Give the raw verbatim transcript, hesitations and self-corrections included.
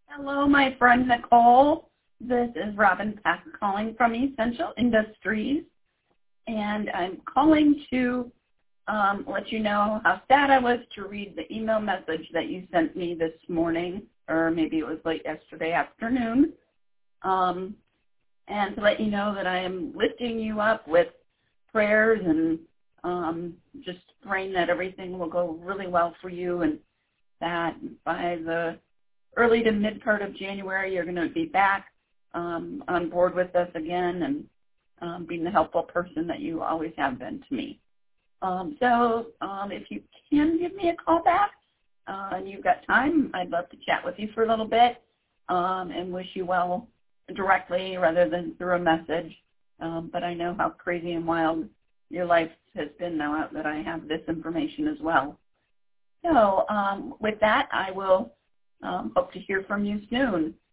Hello, my friend Nicole. This is Robin Peck calling from Essential Industries, and I'm calling to um, let you know how sad I was to read the email message that you sent me this morning, or maybe it was late yesterday afternoon, um, and to let you know that I am lifting you up with prayers and um, just praying that everything will go really well for you, and that by the early to mid part of January, you're going to be back um, on board with us again and um, being the helpful person that you always have been to me. Um, so um, if you can give me a call back uh, and you've got time, I'd love to chat with you for a little bit um, and wish you well directly rather than through a message. Um, but I know how crazy and wild your life has been now that I have this information as well. So um, with that, I will Um, hope to hear from you soon.